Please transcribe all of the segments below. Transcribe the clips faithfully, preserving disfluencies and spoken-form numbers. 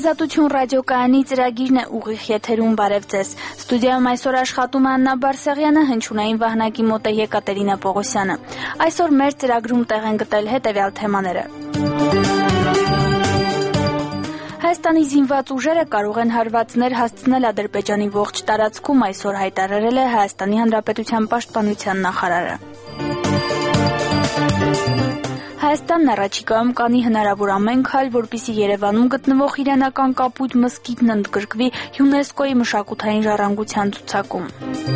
Ազատություն ռադիոկայանի ծրագիրն է ուղիղ եթերում, բարև ձեզ։ Ստուդիայում այսօր աշխատում է Աննա Բարսեղյանը, հնչյունային վահանակի մոտ է Եկատերինա Պողոսյանը։ Այսօր մեր ծրագրում տեղ են գտել հետևյալ թեմաները։ Հայաստանի զինված ուժերը կարող են հարվածներ հասցնել Ադրբեջանի ողջ տարածքում, այսօր հայտարարել է Հայաստանի Հանրապետության պաշտպանության նախարարը։ Հայաստանն առաջիկայում կանի հնարավոր ամեն քայլ, որպեսզի Երևանում գտնվող իրանական կապույտ մզկիթն ընդգրկվի ՅՈՒՆԵՍԿՕ-ի մշակութային ժառանգության ցուցակում։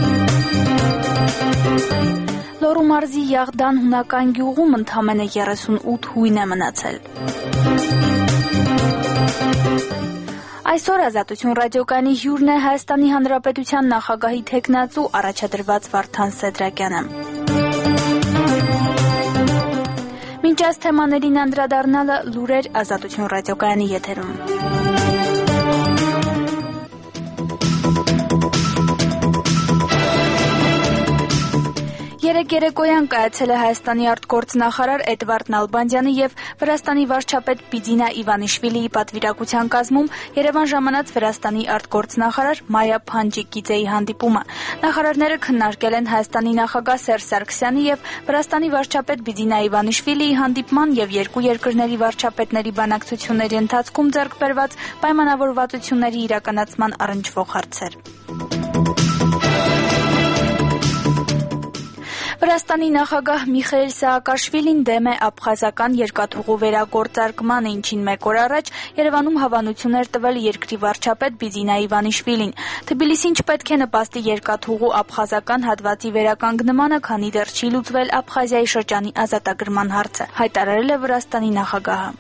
Լոռու մարզի Յաղդան հունական գյուղում ընդամենը երեսունութ հույն է մնացել։ Այսօր Ազատություն ռադիոկայանի հյուրն է Հայաստանի Հանրապետության նախագահի թեկնածու առաջադրված Վարդան Սեդրակյանը։ Մինչ այս թեմաներին անդրադառնալը լուրեր Ազատություն ռադիոկայանի եթերում։ Երեկ երեկոյան կայացել է Հայաստանի արտգործնախարար Էդվարդ Նալբանդյանի և Վրաստանի վարչապետ Բիձինա Իվանիշվիլիի պատվիրակության կազմում Երևան ժամանած Վրաստանի արտգործնախարար Մայա Փանջիկիձեի հանդիպումը։ Նախարարները քննարկել են Հայաստանի նախագահ Սերժ Սարգսյանի և Վրաստանի վարչապետ Բիձինա Իվանիշվիլիի հանդիպման և երկու երկրների վարչապետների բանակցությունների ընթացքում ձեռք բերված պայմանավորվածությունների իրականացման առնչվող հարցեր։ Վրաստանի նախագահ Միխայիլ Սաակաշվիլին դեմ է աբխազական երկաթուղու վերագործարկմանը, ինչին մեկ օր առաջ Երևանում հավանություն էր տվել երկրի վարչապետ Բիձինա Իվանիշվիլին։ Թբիլիսին չպետք է նպաստի երկաթուղու աբխազական հատվածի վերականգնմանը, քանի դեռ չի լուծվել Աբխազիայի շրջանի ազատագրման հարցը, հայտարարել է Վրաստանի նախագահը։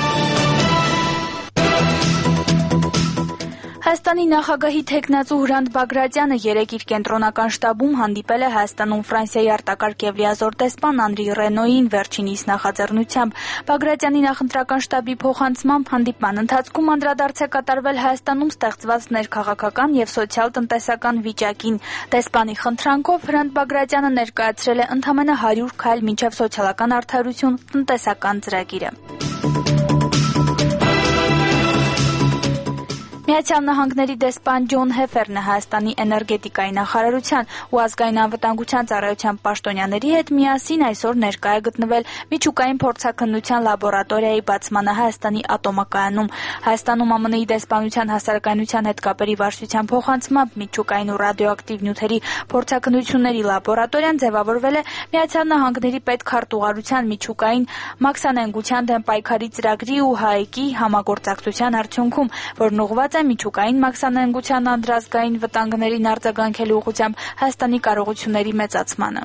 Հայաստանի նախագահի թեկնածու Հրանտ Բագրատյանը երեկ իր կենտրոնական շտաբում հանդիպել է Հայաստանում Ֆրանսիայի արտակարգ և լիազոր դեսպան Անրի Ռենոյին վերջինիս նախաձեռնությամբ։ Բագրատյանի նախընտրական շտաբի փոխանցմամբ հանդիպման ընթացքում անդրադարձ է կատարվել Հայաստանում ստեղծված ներքաղաքական և սոցիալ-տնտեսական վիճակին։ Դեսպանի խնդրանքով Հրանտ Բագրատյանը ներկայացրել է ընդամենը հարյուր քայլ մինչև սոցիալական արդարություն տնտեսական ծրագիրը։ Միացյալ Նահանգների դեսպան Ջոն Հեֆերն է Հայաստանի էներգետիկայի նախարարության ու ազգային անվտանգության ծառայության պաշտոնյաների հետ միասին այսօր ներկա է գտնվել միջուկային փորձաքննության լաբորատորիայի բացմանը Հայաստանի ատոմակայանում։ Հայաստանում ԱՄՆ-ի դեսպանության հասարակայնության հետ կապերի վարչության փոխանցմամբ միջուկային ու ռադիոակտիվ նյութերի փորձաքննությունների լաբորատորիան ձևավորվել է Միացյալ Նահանգների պետքարտուղարության միջուկային մաքսանենգության դեմ պայքարի ծրագրի ու ՀԱԷԿ-ի համագործակցության արդյունքում, որն ուղղված է միջուկային մաքսանենգության անդրազգային վտանգներին արձագանքելու ուղղությամբ Հայաստանի կարողությունների մեծացմանը։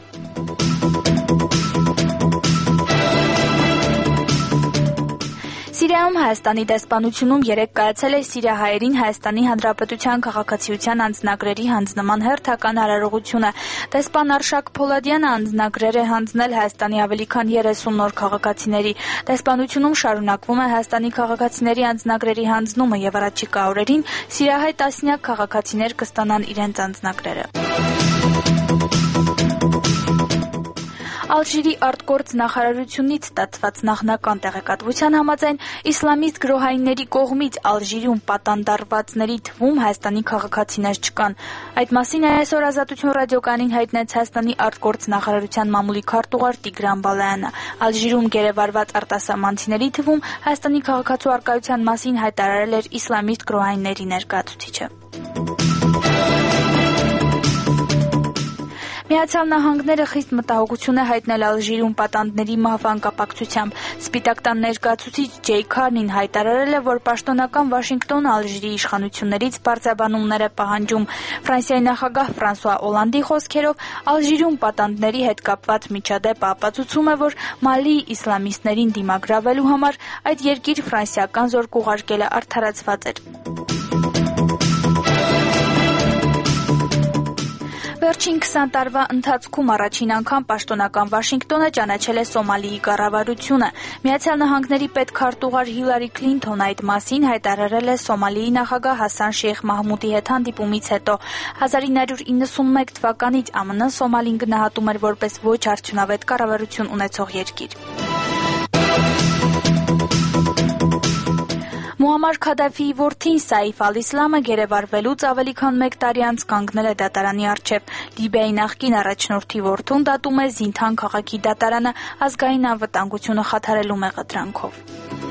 Սիրիայում Հայաստանի դեսպանությունում երեկ կայացել է սիրիահայերին Հայաստանի Հանրապետության քաղաքացիության անձնագրերի հանձնման հերթական արարողությունը։ Դեսպան Արշակ Փոլադյանը անձնագրեր է հանձնել Հայաստանի ավելի քան երեսուն նոր քաղաքացիների։ Դեսպանությունում շարունակվում է Հայաստանի քաղաքացիների անձնագրերի հանձնումը և առաջիկա օրերին սիրիահայ տասնյակ քաղաքացիներ կստանան իրենց անձնագրերը։ Ալժիրի արտգործ նախարարությունից ստացված նախնական տեղեկատվության համաձայն իսլամիստ գրոհայինների կողմից Ալժիրում պատանդարվածների թվում Հայաստանի քաղաքացիներ չկան։ Այդ մասին այսօր Ազատություն ռադիոկայանին հայտնեց Հայաստանի արտգործ նախարարության մամուլի քարտուղար Տիգրան Բալայանը։ Ալժիրում գերեվարված արտասահմանցիների թվում Հայաստանի քաղաքացու առկայության մասին հայտարարել էր իսլամիստ գրոհայինների ներկայացուցիչը։ Միացյալ Նահանգները խիստ մտահոգություն է հայտնել Ալժիրում պատանդների մահվան կապակցությամբ։ Սպիտակ տան ներկայացուցիչ Ջեյ Քարնին հայտարարել է, որ պաշտոնական Վաշինգտոնը Ալժիրի իշխանություններից բարձրաբանումներ է պահանջում։ Ֆրանսիայի նախագահ Ֆրանսուଆ Օլանդի խոսքերով Ալժիրում պատանդների հետ կապված միջադեպը ապացուցում է, որ Մալիի իսլամիստներին դիմագրավելու համար այդ երկիր ֆրանսիական զորք ուղարկելը արդարացված էր։ Վերջին քսան տարվա ընթացքում առաջին անգամ պաշտոնական Վաշինգտոնը ճանաչել է Սոմալիի կառավարությունը։ Միացյալ Նահանգների պետքարտուղար Հիլարի Քլինթոնը այդ մասին հայտարարել է Սոմալիի նախագահ Հասան Շեյխ Մահմուդի հետ հանդիպումից հետո։ հազար ինը հարյուր իննսունմեկ թվականից ԱՄՆ Սոմալին գնահատում էր որպես ոչ արդյունավետ կառավարություն ունեցող երկիր։ Մուամմար Քադաֆիի որդին Սաիֆ Ալ-Իսլամը գերեվարվելուց ավելի քան մեկ տարի անց կանգնել է դատարանի առջև։ Լիբիայի նախկին առաջնորդի որդուն դատում է Զինթան քաղաքի դատարանը ազգային անվտանգությունը խաթարելու մեղադրանքով։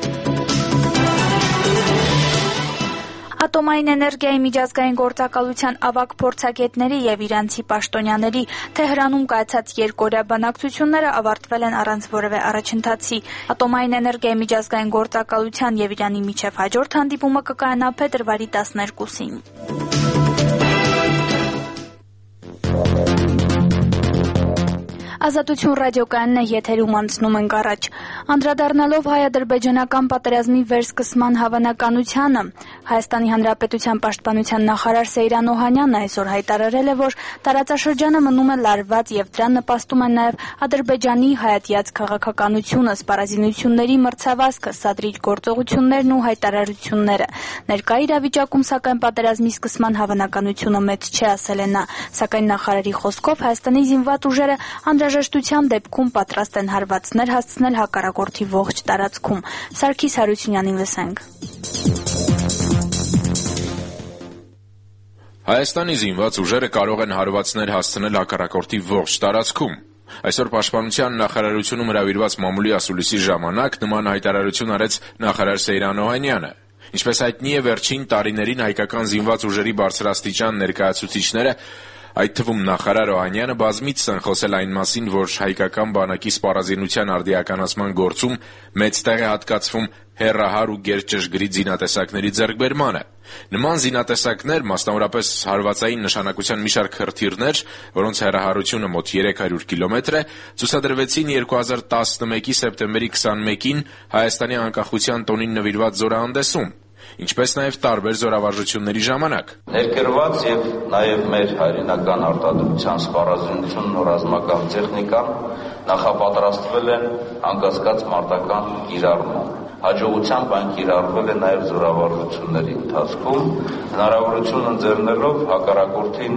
Ատոմային էներգիայի միջազգային գործակալության ավագ փորձագետների եւ իրանցի պաշտոնյաների Թեհրանում կայացած երկօրյա բանակցությունները ավարտվել են առանց որևէ առաջընթացի։ Ատոմային էներգիայի միջազգային գործակալության եւ Իրանի միջև հաջորդ հանդիպումը կկայանա փետրվարի տասներկուսին։ Ազատություն ռադիոկայանն է, եթերում անցնում ենք առաջ։ Անդրադառնալով հայ-ադրբեջանական պատերազմի վերսկսման հավանականությանը, Հայաստանի Հանրապետության պաշտպանության նախարար Սեյրան Օհանյանն այսօր հայտարարել է, որ տարածաշրջանը մնում է լարված եւ դրան նպաստում են նաեւ Ադրբեջանի հայատյաց քաղաքականությունը, սպառազինությունների մրցավազքը, սադրիչ գործողություններն ու հայտարարությունները։ Ներկա իրավիճակում, սակայն, պատերազմի սկսման հավանականությունը մեծ չէ, ասել է նա, սակայն նախարարի խոսքով Հայաստանի զինված ուժերը անհրաժեշտության դեպքում պատրաստ են հարվածներ հասցնել հակառակորդի ողջ տարածքում։ Սարգիս Հարությունյանին լսենք։ Հայաստանի զինված ուժերը կարող են հարվածներ հասցնել հակառակորդի ողջ տարածքում։ Այսօր Պաշտպանության նախարարությունում հրավիրված մամուլի ասուլիսի ժամանակ նման հայտարարություն արեց նախարար Սեյրան Օհանյանը։ Ինչպես հայտնի է, վերջին տարիներին հայկական զինված ուժերի բարձրաստիճան ներկայացուցիչները, այդ թվում նախարար Օհանյանը, բազմիցս են խոսել այն մասին, որ հայկական բանակի սպառազինության արդիականացման գործում մեծ տեղ է հատկացվում հեռահար ու գերճշգրիտ զինատեսակների ձեռքբերմանը։ Նման զինատեսակներ, մասնավորապես հարվածային նշանակության մի շարք հրթիռներ, որոնց հեռահարությունը մոտ երեք հարյուր կիլոմետր է, ցուցադրվեցին երկու հազար տասնմեկի սեպտեմբերի քսանմեկին Հայաստանի անկախության տոնին նվիրված զորահանդեսում, ինչպես նաև տարբեր զորավարժությունների ժամանակ։ Ներկրված եւ նաև մեր հայրենական արտադրության սպառազինությունն ու ռազմական տեխնիկան նախապատրաստվել են անկասկած մարտական կիրառմամբ։ Հաջողությամբ այն կիրառվել է նաև զորավարժությունների ընթացքում, հնարավորություն ընձեռնելով հակառակորդին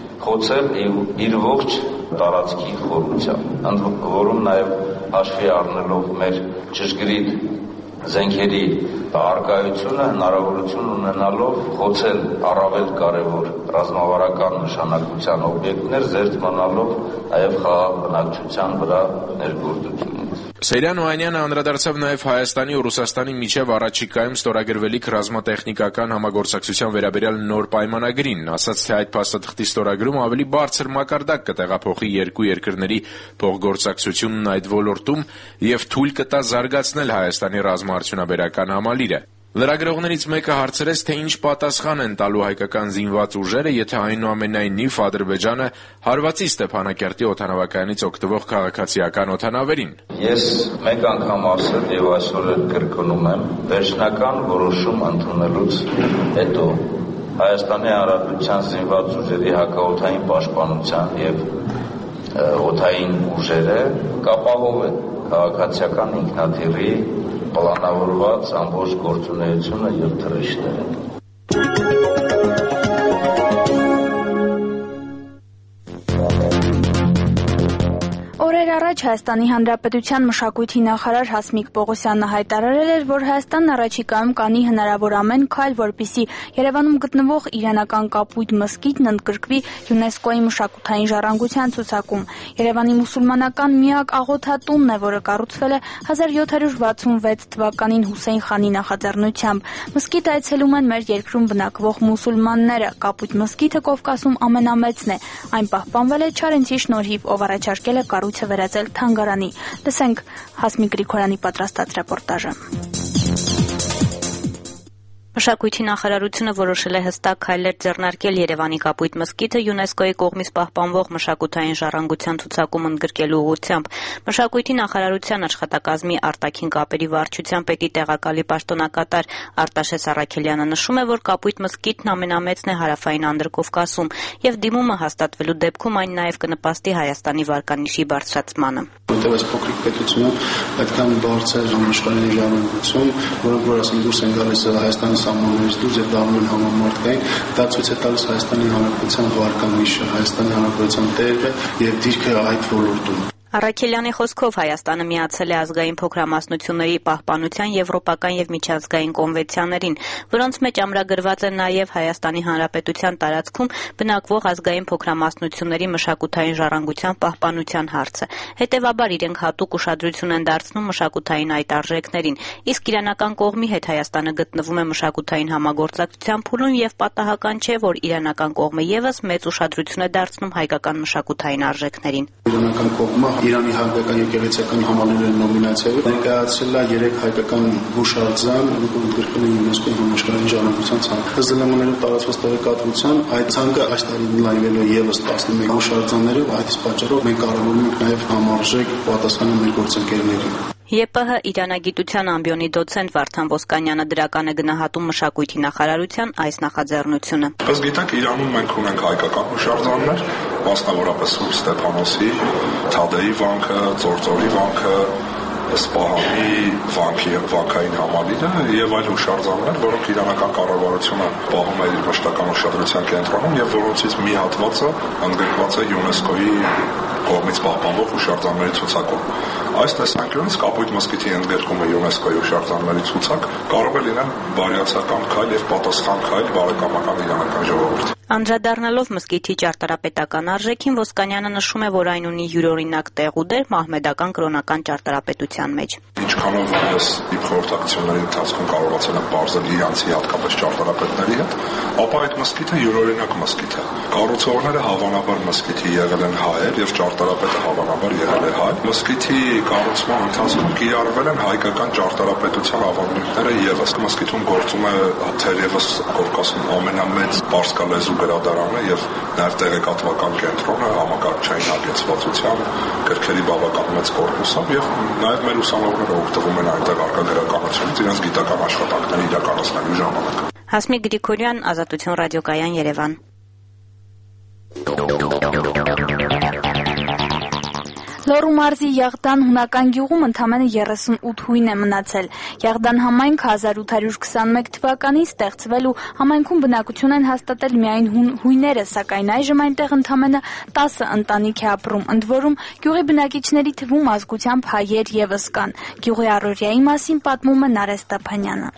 խոցել իր ողջ տարածքի խորությամբ, ընդ որում նաև հաշվի առնելով մեր ճշգրիտ զենքերի առկայությունը, հնարավորություն ունենալով խոցել առավել կարևոր ռազմավարական նշանակության օբյեկտներ, զերծ մնալով նաև խաղաղ բնակչության վրա ներգործությունից։ Սեյրան Օհանյանը անդրադարձավ նաև Հայաստանի ու Ռուսաստանի միջև առաջիկայում ստորագրվելիք ռազմատեխնիկական համագործակցության վերաբերյալ նոր պայմանագրին, ասաց, թե այդ փաստաթղթի ստորագրումը ավելի բարձր մակարդակ կտեղափոխի երկու երկրների փոխգործակցությունն այդ ոլորտում եւ թույլ կտա զարգացնել Հայաստանի ռազմաարդյունաբերական համալիրը։ Լրագրողներից մեկը հարցրեց, թե ինչ պատասխան են տալու հայկական զինված ուժերը, եթե այնուամենայնիվ Ադրբեջանը հարվածի Ստեփանակերտի օդանավակայանից օգտվող քաղաքացիական օդանավերին։ Ես մեկ անգամ ասել եւ այսօր էլ կրկնում եմ, վերջնական որոշում ընդունելուց հետո Հայաստանի Հանրապետության զինված ուժերի հակաօդային պաշտպանության եւ օդային ուժերը կապահովեն քաղաքացիական ինքնաթիռի պլանավորված ամբողջ գործունեությունը եւ թռիչքները։ Օրեր առաջ Հայաստանի Հանրապետության մշակույթի նախարար Հասմիկ Պողոսյանը հայտարարել էր, որ Հայաստանն առաջիկայում կանի հնարավոր ամեն քայլ, որպեսզի Երևանում գտնվող իրանական Կապույտ մզկիթն ընդգրկվի ՅՈՒՆԵՍԿՕ-ի մշակութային ժառանգության ցուցակում։ Երևանի մուսուլմանական միակ աղոթատունն է, որը կառուցվել է հազար յոթ հարյուր վաթսունվեց թվականին Հուսեյն խանի նախաձեռնությամբ։ Մզկիթ այցելում են մեր երկրում բնակվող մուսուլմանները։ Կապույտ մզկիթը Կովկասում ամենամեծն է։ Այն պահպանվել է Չարենցի շնորհիվ, ով առաջարկել է կառույցը վերածել թանգարանի։ Լսենք Հասմիկ Գրիգորյանի պատրաստած ռեպորտաժը։ Մշակույթի նախարարությունը որոշել է հստակ քայլեր ձեռնարկել Երևանի Կապույտ մզկիթը ՅՈՒՆԵՍԿՕ-ի կողմից պահպանվող մշակութային ժառանգության ցուցակում ընդգրկելու ուղղությամբ։ Մշակույթի նախարարության աշխատակազմի արտաքին կապերի վարչության պետի տեղակալի պաշտոնակատար Արտաշես Առաքելյանը նշում է, որ Կապույտ մզկիթն ամենամեծն է Հարավային Անդրկովկասում եւ դիմումը հաստատվելու դեպքում այն նաեւ կնպաստի Հայաստանի վարկանիշի բարձրացմանը։ Որտեղ այս փոքրիկ պետությունը այդքան բարձր համաշխարհային ժառանգություն, որոնք որ ասեմ դուրս են գալիս Հայաստանի սահմաններից դուրս եւ դառնում են համամարտկային, դա ցույց է տալիս Հայաստանի Հանրապետության վարկանիշը, Հայաստանի Հանրապետության տեղը եւ դիրքը այդ ոլորտում։ Առաքելյանի խոսքով Հայաստանը միացել է ազգային փոքրամասնությունների պահպանության եվրոպական եւ միջազգային կոնվենցիաներին, որոնց մեջ ամրագրված է նաեւ Հայաստանի Հանրապետության տարածքում բնակվող ազգային փոքրամասնությունների մշակութային ժառանգության պահպանության հարցը։ Հետևաբար իրենք հատուկ ուշադրություն են դարձնում մշակութային այդ արժեքներին, իսկ իրանական կողմի հետ Հայաստանը գտնվում է մշակութային համագործակցության փուլում եւ պատահական չէ, որ իրանական կողմը եւս մեծ ուշադրություն է դարձնում հայկական մշակութային արժեքներին։ Իրանական կողմը Իրանի հայկական եկեղեցական համալիրների նոմինացիայով ներկայացրել է երեք հայկական հուշարձան, որոնք ընդգրկվել են ՅՈՒՆԵՍԿՕ-ի համաշխարհային ժառանգության ցանկ։ Ըստ ԶԼՄ-ների տարածված տեղեկատվության, այդ ցանկը այս տարի ընդլայնվել է եւս տասնմեկ հուշարձաններով, այդ իսկ պատճառով մենք կարևորում ենք նաեւ համարժեք պատասխանը մեր գործընկերներին։ ԵՊՀ իրանագիտության ամբիոնի դոցենտ Վարդան Ոսկանյանը դրական է գնահատում մշակույթի նախարարության այս նախաձեռնությունը։ Ըստ գիտեք, Իրանում մենք ունենք հայկական հուշարձաններ, մասնավորապես Սուրբ Ստեփանոսի, Թադեի վանքը, Ծործորի վանքը, Սպահանի վանքի վանքային համալիրը եւ այլ հուշարձաններ, որոնք իրանական կառավարությունը պահում է իր մշտական ուշադրության կենտրոնում եւ որոնցից մի հատվածը ընդգրկված է ՅՈՒՆԵՍԿՕ-ի կողմից պահպանվող հուշարձանների ցուցակում։ Այս տեսանկյունից Կապույտ մզկիթի ընդգրկումը ՅՈՒՆԵՍԿՕ-ի հուշարձանների ցուցակ կարող է լինել բարյացակամ քայլ եւ պատասխան քայլ բարեկամական իրանական ժողովրդի։ Անդրադառնալով մզկիթի ճարտարապետական արժեքին, Ոսկանյանը նշում է, որ այն ունի յուրօրինակ տեղ ու դեր մահմեդական կրոնական ճարտարապետության մեջ։ Ինչքանով ես իմ խորհրդակցությունների ընթացքում կարողացել եմ բարձել իրանցի հատկապես ճարտարապետների հետ, ապա այդ մզկիթը յուրօրինակ մզկիթ է։ Կառուցողները հավանաբար մզկիթի եղել են հայեր եւ ճարտարապետը հավանաբար եղել է հայ։ Մզկիթի կառուցման ընթացքում կիրառվել են հայկական ճարտարապետության ավանդույթները եւս։ Մզկիթում գործում է թերևս Կովկասում ամենամեծ պարսկալեզու գրադարանը եւ նաեւ տեղեկատվական կենտրոնը համակարգչային հագեցվածության, գրքերի բավական մեծ կորպուսով եւ նաեւ մեր ուսանողները օգտվում են այնտեղ արկա գրականությունից իրենց գիտական աշխատանքները իրականացնելու ժամանակ։ Հասմիկ Գրիգորյան, Ազատություն ռադիոկայան, Երևան։ Լոռու մարզի Եղդան հունական գյուղում ընդամենը երեսունութ հույն է մնացել։ Եղդան համայնքը հազար ութ հարյուր քսանմեկ թվականին ստեղծվել ու համայնքում բնակություն են հաստատել միայն հույները, սակայն այժմ այնտեղ ընդամենը տասը ընտանիք է ապրում, ընդ որում գյուղի բնակիչների թվում ազգությամբ հայեր ևս կան։ Գյուղի առօրյայի մասին պատմում է Նարէ Ստեփանյանը։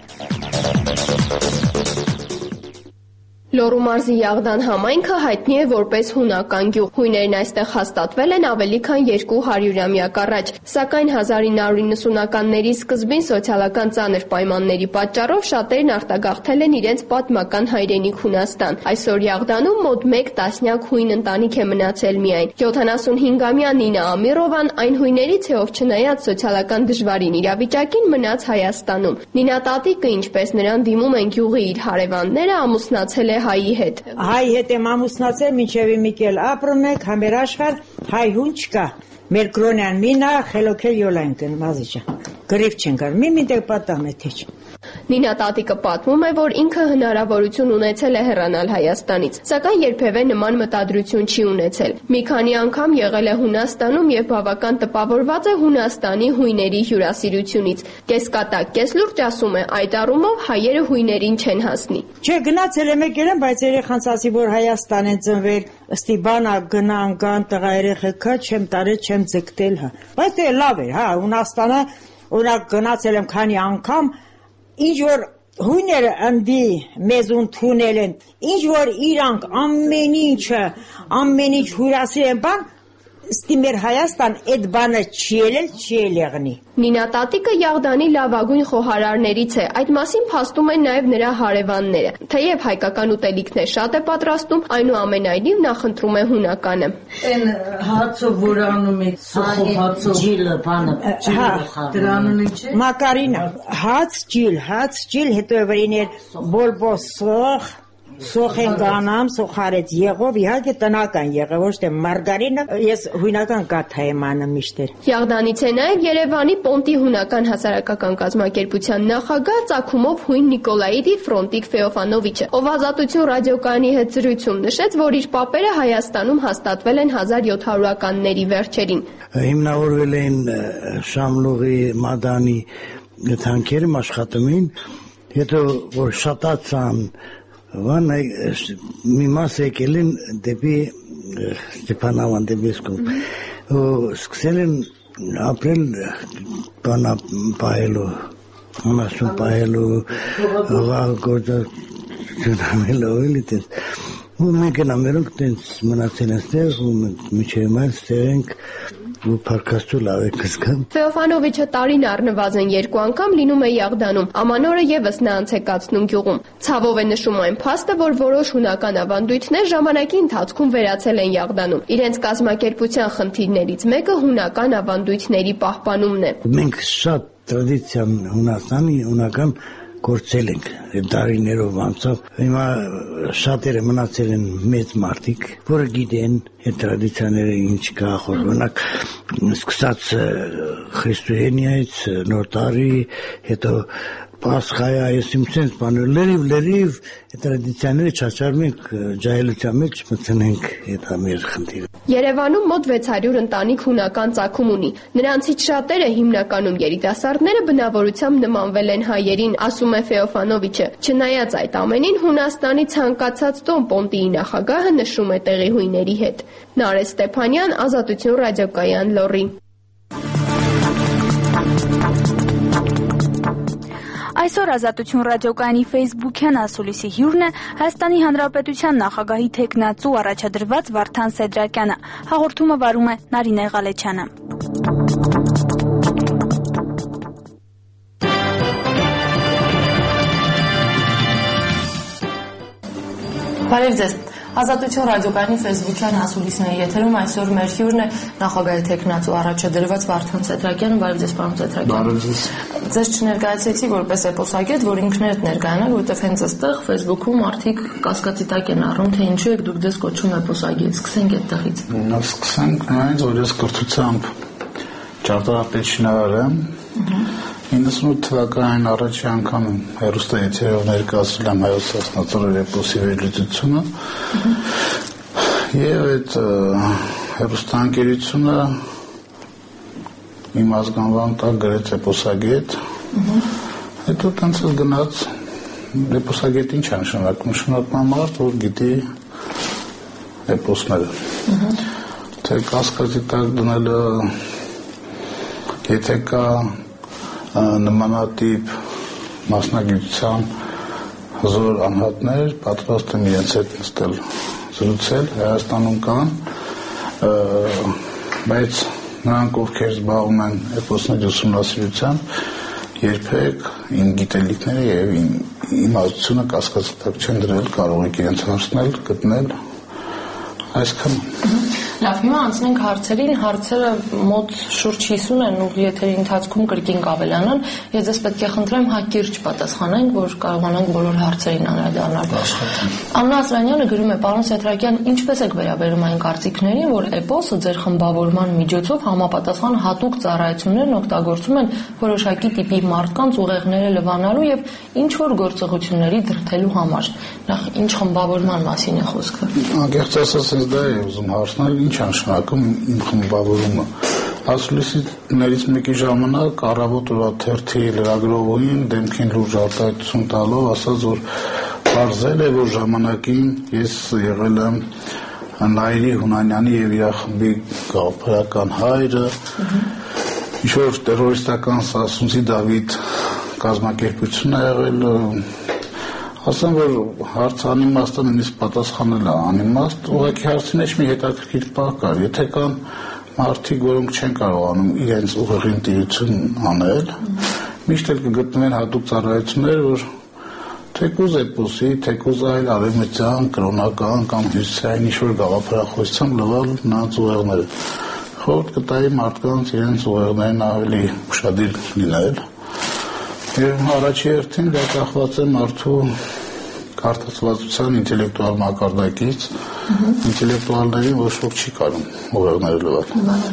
Լոռու մարզի Եղդան համայնքը հայտնի է որպես հունական գյուղ։ Հույներն այստեղ հաստատվել են ավելի քան երկու հարյուրամյակ առաջ, սակայն հազար ինը հարյուր իննսունականների սկզբին սոցիալական ծանր պայմանների պատճառով շատերն արտագաղթել են իրենց պատմական հայրենիք Հունաստան։ Այսօր Եղդանում մոտ մեկ տասնյակ հույն ընտանիք է մնացել միայն։ յոթանասունհինգամյա Նինա Ամիրովան այն հույներից է, ով չնայած սոցիալական դժվարին իրավիճակին մնաց Հայաստանում։ Նինա տատիկը, ինչպես նրան դիմում են գյուղի իր հարևանները, ամուսնացել է հայի հետ։ Հայ հետ եմ ամուսնացել, մինչև իմիկել ապրում եք, համերաշխար, հայ հուն չկա։ Մեր կրոնյան մինա, խելոքել յոլայն կն մազիճա։ Գրիվ չեն կար, մի միտեղ պատամ է թեչ։ Նինա տատիկը պատմում է, որ ինքը հնարավորություն ունեցել է հեռանալ Հայաստանից, սակայն երբևէ նման մտադրություն չի ունեցել։ Մի քանի անգամ եղել է Հունաստանում եւ բավական տպավորված է Հունաստանի հույների հյուրասիրությունից։ Կեսկատակ, կես լուրջ ասում է, այդ առումով հայերը հույներին չեն հասնի։ Չէ, գնացել եմ եկել եմ, բայց երեխանց ասի, որ Հայաստան են ծնվել, ըստի բանա գնան կան տղա երեխեքա, չեմ տարել, չեմ ձգտել, հա։ Բայց դե լավ է, հա, Հունաստանը օրինակ գնացել եմ քանի անգամ, ինչ որ հույները ընդի մեզ ընդունել են, ինչ որ իրանք ամեն ինչը, ամեն ինչ հյուրասիրել են բան, ստի մեր Հայաստան այդ բանը չի ելել, չի ելեղնի։ Նինա տատիկը Եղդանի լավագույն խոհարարներից է, այդ մասին փաստում են նաև նրա հարևանները։ Թեև հայկական ուտելիքներ շատ է պատրաստում, այնուամենայնիվ նա խնդրում է հունականը։ Այն հացը, որ անում եք, սոխով հացով, ջիլը, բանը, ջիլը, դրանուն ինչ է։ Մակարինը, հաց, ջիլ, հաց, ջիլ, հետո վրիներ բոլբոսող, սոխ են կանամ, սոխարեց եղով, իհարկե տնական եղավ, ոչ թե մարգարինը, ես հույնական կաթա եմ անում միշտեր։ Եղդանից է նաև Երևանի Պոնտի հունական հասարակական կազմակերպության նախագահ ծագումով հույն Նիկոլաիդի Ֆրոնտիկ Ֆեոֆանովիչը, ով Ազատություն ռադիոկայանի հետ զրույցում նշեց, որ իր պապերը Հայաստանում հաստատվել են հազար յոթ հարյուրականների վերջերին։ Հիմնավորվել են Շամլուղի, Մադանի թանքերը աշխատում էին, հետո որ շատացան Վան մի մաս եկել են դեպի Ստեփանավան դեպի Սկոպ։ սկսել են ապրել բանա պահելու, անասուն պահելու, վաղ գործը ճունամել ովելի տես։ Ու մենք են ամերոնք տենց մնացել են ստեղ, ու միջև մայլ ստեղ ենք ու պարկաստու լավ է կզգամ։ Ֆեոֆանովիչը տարին առնվազն երկու անգամ լինում է Յաղդանում, ամանորը ևս նա անց է կացնում գյուղում։ Ցավով է նշում այն փաստը, որ որոշ հունական ավանդույթներ ժամանակի ընթացքում վերացել են Յաղդանում։ Իրենց կազմակերպության խնդիրներից մեկը հունական ավանդույթների պահպանումն է։ Մենք շատ տրադիցիան Հունաստանի հունական գործել ենք դարիներով անցավ։ Հիմա շատերը մնացել են մեծ մարդիկ, որը գիտեն այդ տրադիցիաները ինչ կա, օրինակ սկսած Քրիստոյանիայից, Նոր տարի, հետո Պասխայա, ես իմ sense բաներ, լրիվ լրիվ այդ տրադիցիաները չաչարում ենք ջահելության մեջ մտցնենք այդ ամեր խնդիրը։ Երևանում մոտ վեց հարյուր ընտանիք հունական ծագում ունի։ Նրանցից շատերը, հիմնականում երիտասարդները, բնավորությամբ նմանվել են հայերին, ասում է Ֆեոֆանովիչը։ Չնայած այդ ամենին, Հունաստանի ցանկացած տոն Պոնտիի նախագահը նշում է տեղի հույների հետ։ Նարէ Ստեփանյան, Ազատություն ռադիոկայան, Լոռի։ Այսօր Ազատություն ռադիոկայանի Facebook-յան ասուլիսի հյուրն է Հայաստանի Հանրապետության նախագահի թեկնածու առաջադրված Վարդան Սեդրակյանը։ Հաղորդումը վարում է Նարինե Ղալեչյանը։ Բարև ձեզ։ Ազատություն ռադիոկայանի Facebook-յան ասուլիսների եթերում այսօր մեր հյուրն է նախագահի թեկնածու առաջադրված Վարդան Սեդրակյանը։ Բարև ձեզ, պարոն Սեդրակյան։ Բարև ձեզ։ Ձեզ չներկայացեցի որպես էպոսագետ, որ ինքներդ ներկայանալ, որտեղ հենց այստեղ Facebook-ում արդիկ կասկածի տակ են առնում, թե ինչու եք դուք ձեզ կոչում էպոսագետ։ Սկսենք այդտեղից։ Սկսենք նրանից, որ ես կրթությամբ ճարտարապետ շինարար եմ։ իննսունութ թվականին առաջի անգամ հեռուստաեթերով ներկայացրել եմ հայոց հասնածորը էպոսի վերլուծությունը եւ այդ հեռուստաընկերությունը իմ ազգանվան տակ գրեց էպոսագետ հետո տենց գնաց էպոսագետ ինչ է նշանակում նշանակում է մարդ որ գիտի էպոսները թե կասկածի տակ դնելը եթե կա նմանատիպ մասնագիտության հզոր անհատներ պատրաստ են իրենց հետ նստել զրուցել Հայաստանում կան բայց նրանք ովքեր զբաղվում են էպոսների ուսումնասիրությամբ երբեք իմ գիտելիքները եւ իմ իմացությունը կասկածի տակ չեն դրել կարող եք իրենց հարցնել գտնել այսքան Լավ, հիմա անցնենք հարցերին, հարցերը մոտ շուրջ հիսուն են ուղի եթերի ընթացքում կրկին կավելանան, ես ձեզ պետք է խնդրեմ հակիրճ պատասխանենք, որ կարողանանք բոլոր հարցերին անդրադառնալ։ Աննա Ասրանյանը գրում է, պարոն Սեդրակյան, ինչպես եք վերաբերում այն կարծիքներին, որ էպոսը ձեր խմբավորման միջոցով համապատասխան հատուկ ծառայություններն օգտագործում են որոշակի տիպի մարդկանց ուղեղները լվանալու եւ ինչ որ գործողությունների դրդելու համար։ Նախ ինչ խմբավորման մասին է խոսքը։ Անկեղծ ասած, ինձ դա է ուզում հարցնել ինչ է նշանակում իմ խմբավորումը ասուլիսներից մեկի ժամանակ առավոտ օրվա թերթի լրագրողին դեմքին լուրջ արտահայտություն տալով ասաց որ բարձել է որ ժամանակին ես եղել եմ Նայիրի Հունանյանի եւ իր խմբի գաղափարական հայրը ինչ որ տերորիստական Սասունցի Դավիթ կազմակերպություն է եղել ասեմ որ հարց անիմաստը նույնիսկ պատասխանել է անիմաստ ուղղակի հարցի մեջ մի հետաքրքիր բան կար եթե կան մարդիկ որոնք չեն կարողանում իրենց ուղեղին տիրություն անել միշտ էլ կգտնվեն հատուկ ծառայություններ որ թեկուզ էպոսի թեկուզ այլ արևմտյան կրոնական կամ հյուսիսային ինչ-որ գաղափարախոսությամբ լվալ նրանց ուղեղները խորհուրդ կտայի մարդկանց իրենց ուղեղներին ավելի ուշադիր լինել Եվ առաջի հերթին դա կախված է մարդու կարդացվածության ինտելեկտուալ մակարդակից, ինտելեկտուալներին ոչ ոք չի կարող ուղեղները լվալ։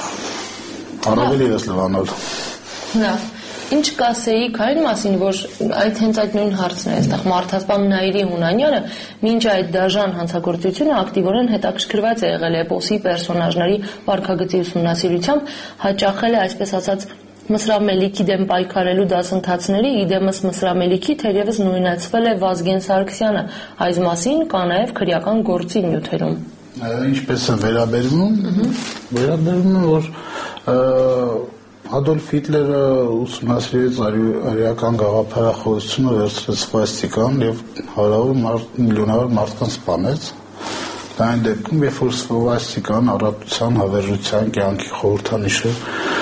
Առավել ևս լվանալ։ Լավ։ Ինչ կասեիք այն մասին, որ այդ հենց այդ նույն հարցն է, այստեղ մարդասպան Նայիրի Հունանյանը մինչ այդ դաժան հանցագործությունը ակտիվորեն հետաքրքրված է եղել էպոսի պերսոնաժների վարքագծի ուսումնասիրությամբ, հաճախել է այսպես ասած Մսրամելիքի դեմ պայքարելու դասընթացների իդեմս Մսրամելիքի թերևս նույնացվել է Վազգեն Սարգսյանը, այս մասին կա նաև քրեական գործի նյութերում։ Ինչպես են վերաբերվում, վերաբերվում են, որ Ադոլֆ Հիտլերը ուսումնասիրեց արիական գաղափարախոսությունը, վերցրեց սվաստիկան և հարյուր միլիոնավոր մարդկանց սպանեց։ Դա այն դեպքում, երբ որ սվաստիկան առատության, հավերժության, կյանքի խորհրդանիշ է,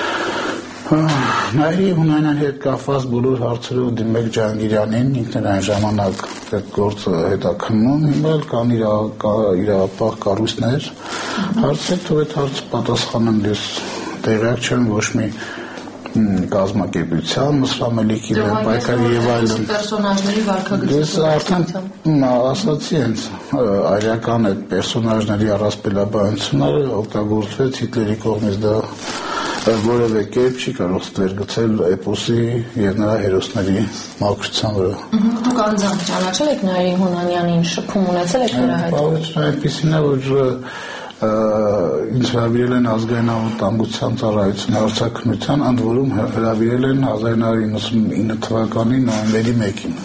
Նաիրի Հունանյան հետ կապված բոլոր հարցերով դիմեք Ջահանգիրյանին, ինքն էր այն ժամանակ այդ գործը հետաքննում, հիմա էլ կան իրավապահ կառույցներ, հարցեր, թող այդ հարցը պատասխանեմ, ես տեղյակ չեմ ոչ մի կազմակերպության, Մսրամելիքի, պայքարի և այլն։ Պերսոնաժների վարքագծի Ես արդեն ասացի հենց արիական այդ պերսոնաժների առասպելաբանությունները օգտագործվեց Հիտլերի կողմից, դա որևէ կերպ չի կարող ստվեր գցել էպոսի և նրա հերոսների մաքրության վրա։ Դուք անձամբ ճանաչել եք Նաիրի Հունանյանին, շփում ունեցել եք նրա հետ։ Պարզությունը այնպիսին է, որ ինձ հրավիրել են ազգային անվտանգության ծառայության հարցաքննության, ընդ որում հրավիրել են հազար ինը հարյուր իննսունինը թվականի նոյեմբերի մեկին։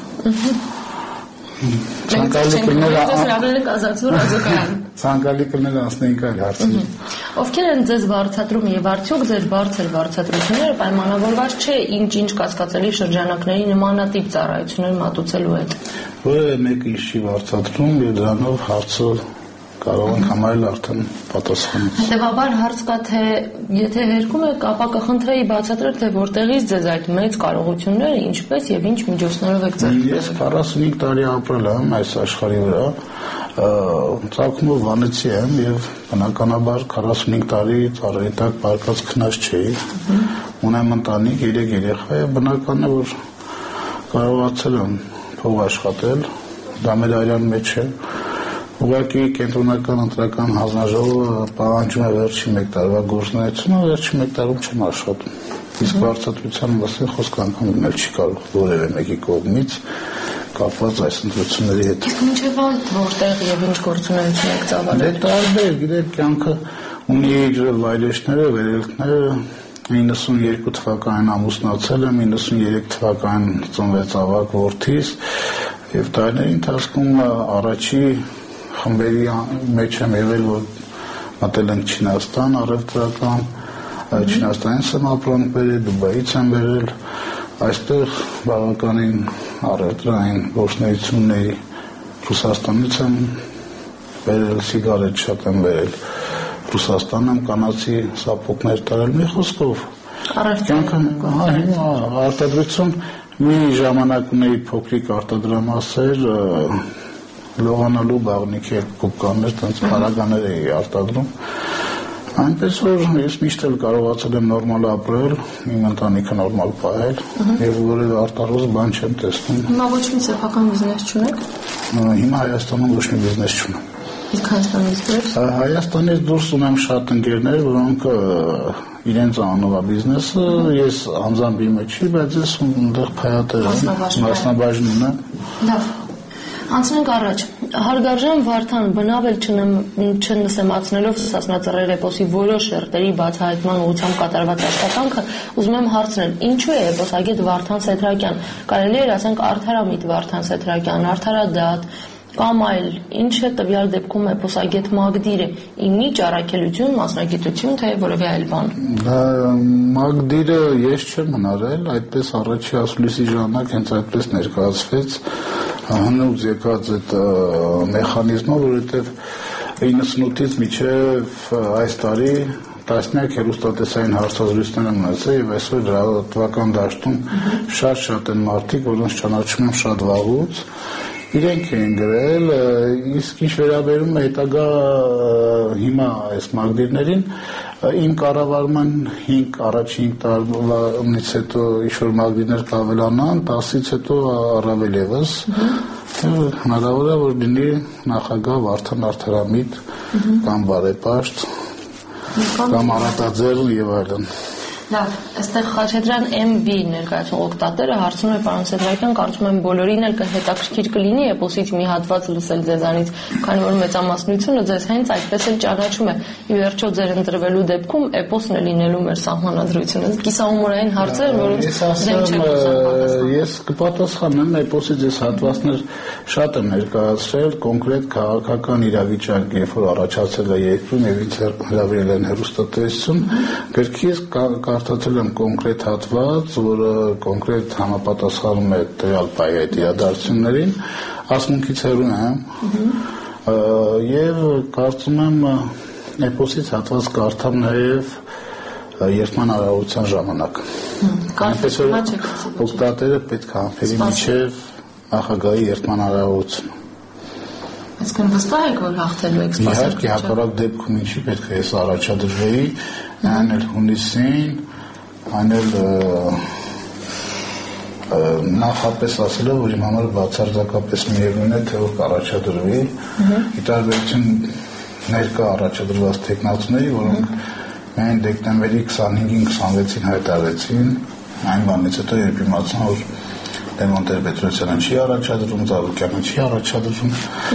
Ցանկալի կլիներ անցնեինք այլ հարցերի։ Ովքեր են ձեզ վարձատրում եւ արդյոք ձեր բարձր վարձատրությունները պայմանավորված չէ ինչ-ինչ կասկածելի շրջանակների նմանատիպ ծառայություններ մատուցելու հետ։ Որևէ մեկը ինչ չի վարձատրում եւ դրանով հարցը կարող են համարել արդեն պատասխանից։ Հետևաբար հարց կա, թե եթե հերքում եք, ապա կխնդրեի բացատրել, թե որտեղից ձեզ այդ մեծ կարողությունները, ինչպես եւ ինչ միջոցներով եք ձեռք բերել։ Ես քառասունհինգ տարի ապրել եմ այս աշխարհի վրա, ծագումով վանեցի եմ եւ բնականաբար քառասունհինգ տարի ծառերի տակ պարկած քնած չէի։ Ունեմ ընտանիք, երեք երեխա եւ բնական է, որ կարողացել եմ փող աշխատել, դա մեր արյան մեջ է։ Ուղղակի կենտրոնական ընտրական հանձնաժողովը պահանջում է վերջի մեկ տարվա գործունեությունը, վերջի մեկ տարում չեմ աշխատում։ Իսկ վարձատրության մասին խոսք անգամ էլ չի կարող որևէ մեկի կողմից կապված այս ընտրությունների հետ։ Իսկ մինչև որտեղ եւ ինչ գործունեություն եք ծավալել։ Տարբեր, գիտեք, կյանքը ունի իր վայրեջները, վերելքները։ իննսունյոթ թվականին ամուսնացել եմ, իննսունյոթ թվականին ծնվեց ավագ որդիս եւ տարիների ընթացքում առաջի խմբերի մեջ եմ եղել, որ մտել ենք Չինաստան, առևտրական, Չինաստանից եմ ապրանք բերել, Դուբայից եմ բերել, այստեղ բավականին առևտրային գործունեություն ունեի, Ռուսաստանից եմ բերել, սիգարետ շատ եմ բերել, Ռուսաստան եմ կանացի սապոգներ տարել, մի խոսքով արտադրություն մի ժամանակ ունեի փոքրիկ արտադրամասեր, լողանալու բաղնիքի կուպկաններ, տենց պարագաներ էի արտադրում, այնպես որ ես միշտ էլ կարողացել եմ նորմալ ապրել, իմ ընտանիքը նորմալ պահել եւ որևէ արտարոց բան չեմ տեսնում։ Հիմա ոչ մի սեփական բիզնես չունեք։ Հիմա Հայաստանում ոչ մի բիզնես չունեմ։ Իսկ Հայաստանից դուրս։ Հայաստանից դուրս ունեմ շատ ընկերներ, որոնք իրենց անունով է բիզնեսը, ես անձամբ իմը չի, բայց ես այնտեղ փայատեր եմ, մասնաբաժին ունեմ։ Լավ։ Անցնենք առաջ։ Հարգարժան Վարդան, բնավ էլ չնսեմացնելով Սասնածռեր էպոսի որոշ շերտերի բացահայտման ուղղությամբ կատարված աշխատանքը, ուզում եմ հարցնել, ինչու է էպոսագետ Վարդան Սեդրակյան, կարելի էր ասենք արդարամիտ Վարդան Սեդրակյան, արդարադատ, կամ այլ, ինչ է տվյալ դեպքում էպոսագետ Մագդիրը, իմիջ, առաքելություն, մասնագիտություն, թե որևէ այլ բան։ Մագդիրը ես չեմ հնարել, այդպես առաջի ասուլիսի ժամանակ հենց այդպես ներկայացվեց հնուց եկած այդ մեխանիզմը, որովհետև իննսունութից մինչև այս տարի տասնյակ հեռուստատեսային հարցազրույցներ եմ ունեցել եւ այսօր լրատվական դաշտում շատ-շատ են մարդիկ, որոնց ճանաչում եմ շատ վաղուց, իրենք են գրել, իսկ ինչ վերաբերում է հետագա հիմա այս մագդիրներին, իմ կառավարման հինգ առաջին հինգ տարվանից հետո ինչ-որ մագդիրներ կավելանան, տասից հետո առավել ևս, հնարավոր է, որ լինի նախագահ Վարդան Արդարամիտ կամ բարեպաշտ կամ առատաձեռն եւ այլն։ Լավ, այստեղ Խաչատրյան էմ վի ներկայացնող օգտատերը հարցնում է պարոն Սեդրակյան, կարծում եմ բոլորին էլ հետաքրքիր կլինի էպոսից մի հատված լսել ձեզանից, քանի որ մեծամասնությունը ձեզ հենց այդպես էլ ճանաչում է։ Ի վերջո ձեր ընտրվելու դեպքում էպոսն է լինելու մեր սահմանադրությունը։ Կիսահումորային հարցեր, որոնց դեմ չեք ուզում։ Ես կպատասխանեմ, էպոսից ես հատվածներ շատ եմ ներկայացրել, կոնկրետ քաղաքական իրավիճակ, երբ որ առաջացել է երկրում եւ ինձ հրավիրել են հեռուստատեսություն, գրքից կարդացել եմ կոնկրետ հատված, որը կոնկրետ համապատասխանում է տվյալ պահի այդ իրադարձություններին, ասմունքից հեռու եմ եւ կարծում եմ էպոսից հատված կարդամ նաեւ երթման արարողության ժամանակ։ Այնպես որ օգտատերը պետք է անֆերի միջև նախագահի երթման արարողությունը։ Այսինքն վստահ եք, որ հաղթելու եք սպասել։ Իհարկե, հակառակ դեպքում ինչի պետք է ես առաջադրվեի, այն էլ հունիսին, այն էլ նախապես ասելով, որ իմ համար բացարձակապես միևնույն է, թե որ կառաջադրվի, ի տարբերություն ներկա առաջադրված տեխնացուների, որոնք միայն դեկտեմբերի քսանհինգին քսանվեցին հայտարարեցին, այն բանից հետո երբ իմացան, որ Դեմոնտեր Պետրոսյանը չի առաջադրում, Ծառուկյանը չի առաջադրում,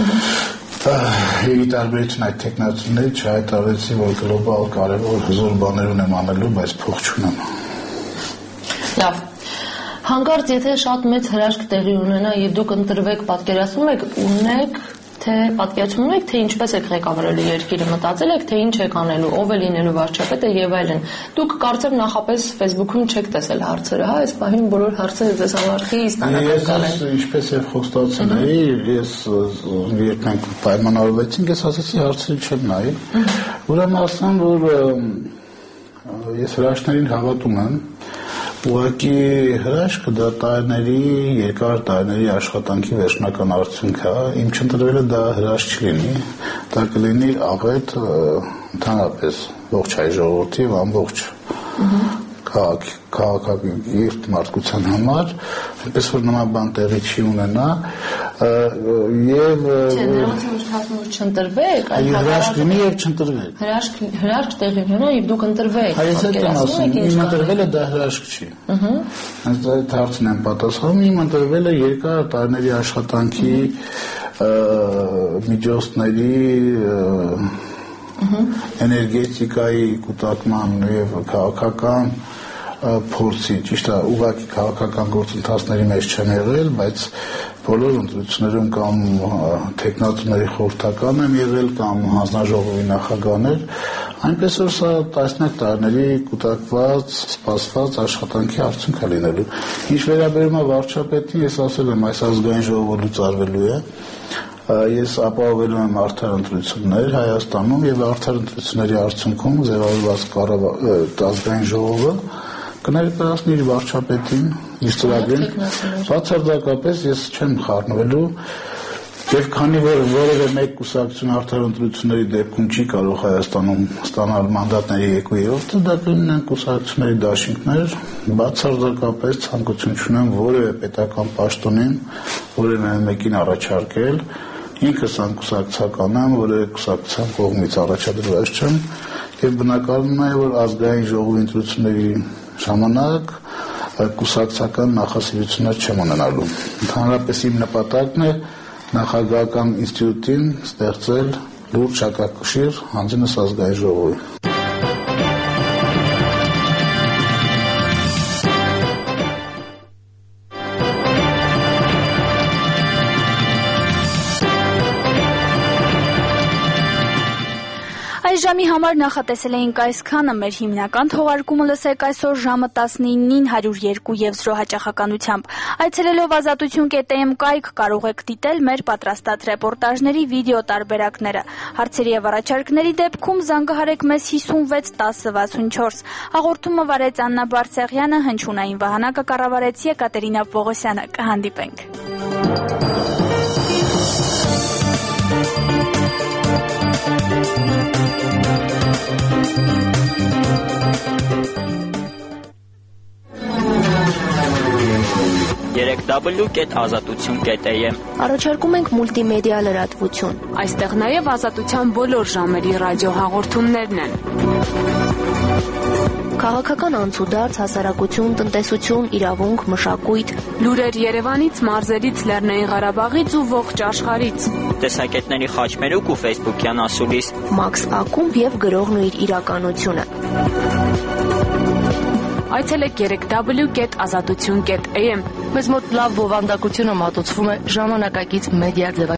ի տարբերություն այդ տեխնացուների չհայտարարեցին, որ գլոբալ կարևոր հզոր բաներ ունեմ անելու, բայց փող չունեմ։ Լավ։ Հանկարծ եթե շատ մեծ հրաշք տեղի ունենա եւ դուք ընտրվեք, պատկերացնում եք, ունեք թե պատկերացնում եք, թե ինչպես եք ղեկավարելու երկիրը, մտածել եք, թե ինչ եք անելու, ով է լինելու վարչապետը եւ այլն։ Դուք կարծեմ նախապես Facebook-ում չեք տեսել հարցերը, հա, այս պահին բոլոր հարցերը ձեզ համար խիստ Ես ինչպես եւ խոստացել էի, ես երբ մենք պայմանավորվեցինք, ես ասացի հարցերը չեմ նայի։ Ուրեմն ասեմ, որ ես հրաշքներին հավատում եմ, ուղղակի հրաշքը դա տարիների, երկար տարիների աշխատանքի վերջնական արդյունք է, իմ չընտրվելը դա հրաշք չլինի, դա կլինի աղետ ընդհանրապես ողջ հայ ժողովրդի եւ ամբողջ քաղաքական մարդկության համար, այնպես որ նման բան տեղի չի ունենա եւ չընտրվեք, այլ հրաշք լինի եւ չընտրվեք։ Հրաշք հրաշք տեղի ունենա եւ դուք ընտրվեք։ Այս էլ եմ ասում, իմ ընտրվելը դա հրաշք չի։ Ահա։ Այս այդ հարցն եմ պատասխանում, իմ ընտրվելը երկար տարիների աշխատանքի միջոցների էներգետիկայի կուտակման եւ քաղաքական փորձի, ճիշտ է, ուղղակի քաղաքական գործընթացների մեջ չեմ եղել, բայց բոլոր ընտրություններում կամ տեխնատուների խորհրդական եմ եղել կամ հանձնաժողովի նախագահներ, այնպես որ սա տասնյակ տարիների կուտակված, սպասված աշխատանքի արդյունք է լինելու։ Ինչ վերաբերում է վարչապետին, ես ասել եմ, այս ազգային ժողովը լուծարվելու է։ Ես ապահովելու եմ արդար ընտրություններ Հայաստանում եւ արդար ընտրությունների արդյունքում ձևավորված ազգային ժողովը կներկայացնի իր վարչապետին, իր ծրագրին, բացարձակապես ես չեմ խառնվելու եւ քանի որ որևէ մեկ կուսակցություն արդար ընտրությունների դեպքում չի կարող Հայաստանում ստանալ մանդատների երկու երրորդը, դա կլինեն կուսակցությունների դաշինքներ, բացարձակապես ցանկություն չունեմ որևէ պետական պաշտոնին, որևէ մեկին առաջարկել, ինքս անկուսակցական եմ, որևէ կուսակցության կողմից առաջադրված չեմ եւ բնականon է որ ազգային ժողովի ընտրությունների ժամանակ կուսակցական նախասիրություններ չեմ ունենալու։ Ընդհանրապես իմ նպատակն է նախագահական ինստիտուտին ստեղծել լուրջ հակակշիռ հանձնես ազգային ժողովի։ Այս ժամի համար նախատեսել էինք այսքանը, մեր հիմնական թողարկումը լսեք այսօր ժամը տասնինին հարյուր երկու եւ զրո հաճախականությամբ։ Այցելելով ազատություն կետ էմ կայք կարող եք դիտել մեր պատրաստած ռեպորտաժների վիդեո տարբերակները։ Հարցերի եւ առաջարկների դեպքում զանգահարեք մեզ հիսունվեց տասը վաթսունչորս։ Հաղորդումը վարեց Աննա Բարսեղյանը, հնչյունային վահանակը կառավարեց Եկատերինա Պողոսյանը։ Կհանդիպենք։ երեք w կետ ազատություն կետ am Առաջարկում ենք մուլտիմեդիա լրատվություն։ Այստեղ նաև ազատության բոլոր ժամերի ռադիո հաղորդումներն են։ Քաղաքական անցուդարձ, հասարակություն, տնտեսություն, իրավունք, մշակույթ։ Լուրեր Երևանից, մարզերից, Լեռնային Ղարաբաղից ու ողջ աշխարհից։ Տեսակետների խաչմերուկ ու ֆեյսբուքյան ասուլիս։ Մաքս Ակումբ եւ գրողն ու իր իրականությունը։ Այցելեք երեք w կետ ազատություն կետ a m։ Մեզ մոտ լավ բովանդակությունը մատուցվում է ժամանակակից մեդիա